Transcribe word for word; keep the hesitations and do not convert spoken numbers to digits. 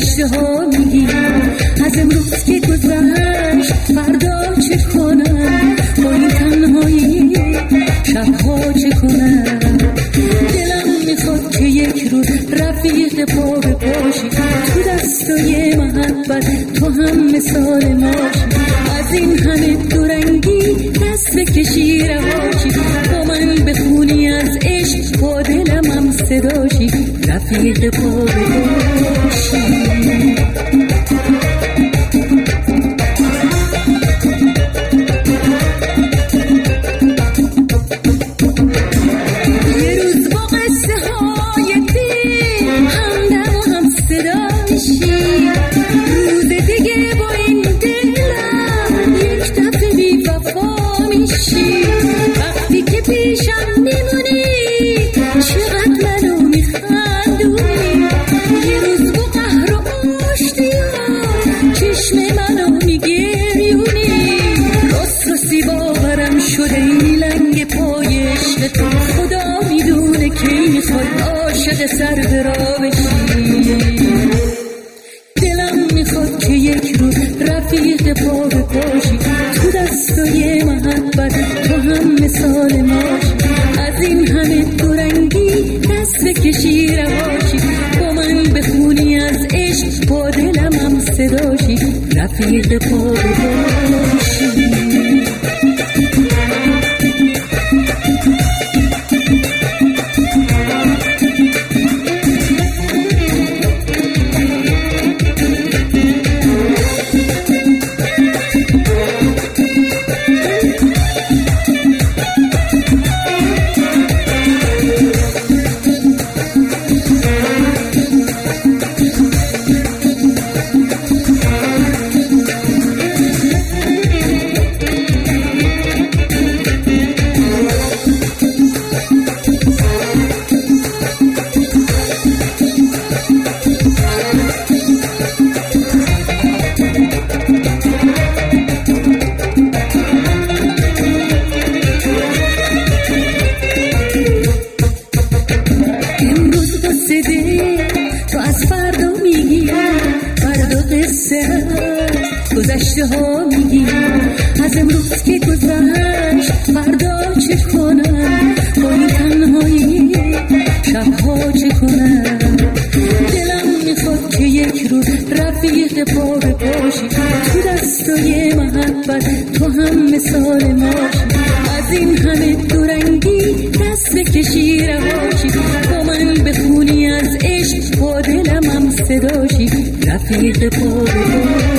گذشته ها میگی، از امروز که گذشت فردا چه کنم، با این تنهایی شبها چه کنم. دلم میخواد که یک روز رفیق پا به پاشی، تو دستای محبت تو هم مثال ماشی. از این همه دورنگی دست بکشی رهاشی، با من بخونی از عشق، با دلم هم صداشی، رفیق پا به پاشی. وقتی که پیشم میمونی چقدر منو میخندونی، یه روز با قهر و آشتیان چشم منو میگریونی. راست راستی باورم شده این لنگ پای عشق تو، خدا میدونه کی میخوای عاشق سر به راه بشی. دلم میخواد که یک روز رفیق پا به پاشی، تو دستای محبت تو هم مثال ماشی. از این همه دورنگی دست بکشی رهاشی، با من بخونی از عشق، با دلم هم صداشی، رفیق پا به پاشی. تو از فردا میگی، فردا قصه هست، گذشته ها میگی، از امروز که گذشت فردا چه کنم، با این تنهایی شبها چه کنم. دلم میخواد که یک روز رفیق پا به پاشی، تو دستای محبت تو هم مثال ماشی. از این همه دورنگی دست بکشی رهاشی، با من بخونی از عشق، با دلم هم صداشی، رفیق پا به پاشی.